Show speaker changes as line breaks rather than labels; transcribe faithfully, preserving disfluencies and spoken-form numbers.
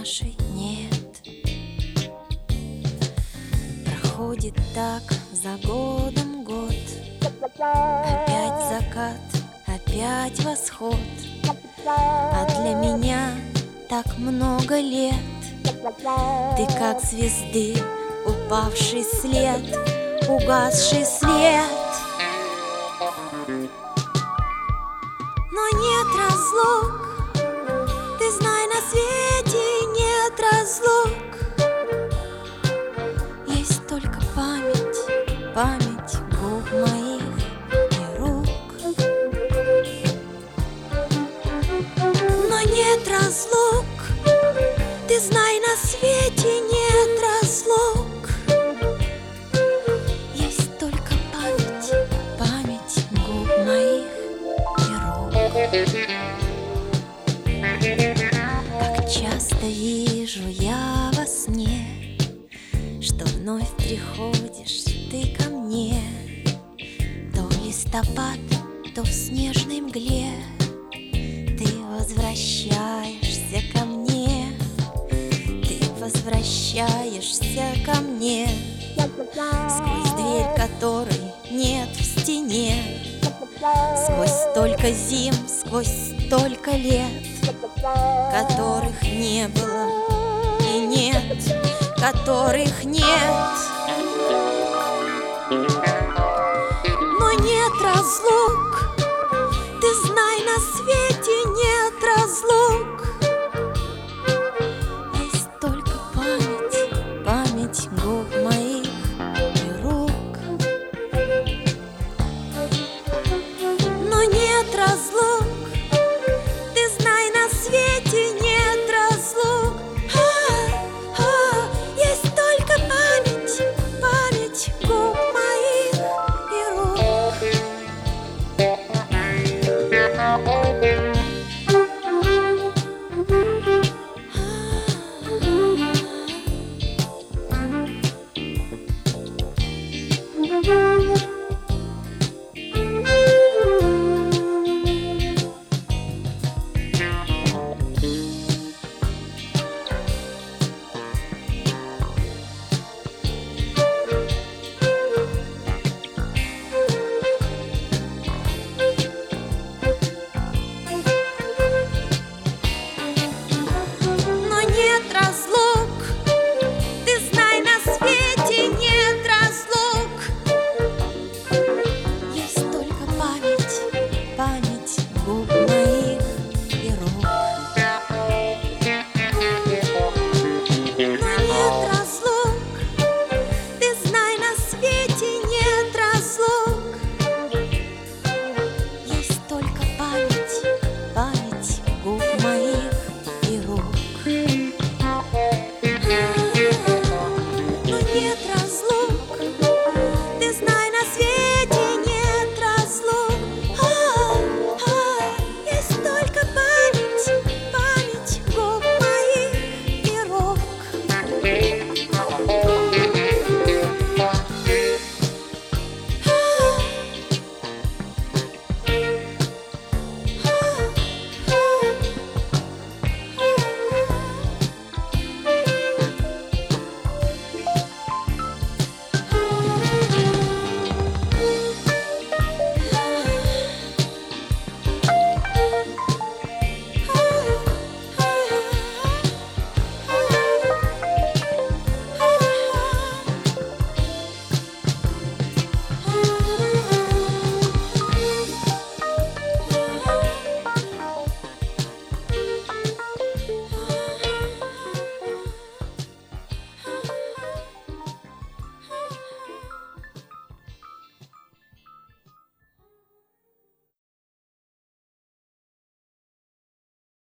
нашей нет. Проходит так за годом год, опять закат, опять восход. А для меня так много лет. Ты как звезды, упавший след, угасший свет. Но нет разлук, ты знай, на свете нет разлук. Есть только память, память губ моих и рук. Но нет разлук, ты знай, на свете нет разлук. Есть только память, память губ моих и рук. Как часто вижу я во сне, что вновь приходишь ты ко мне. То в листопад, то в снежной мгле ты возвращаешься ко мне. Ты возвращаешься ко мне сквозь дверь, которой нет в стене. Сквозь столько зим, сквозь столько лет, которых не было и нет, которых нет.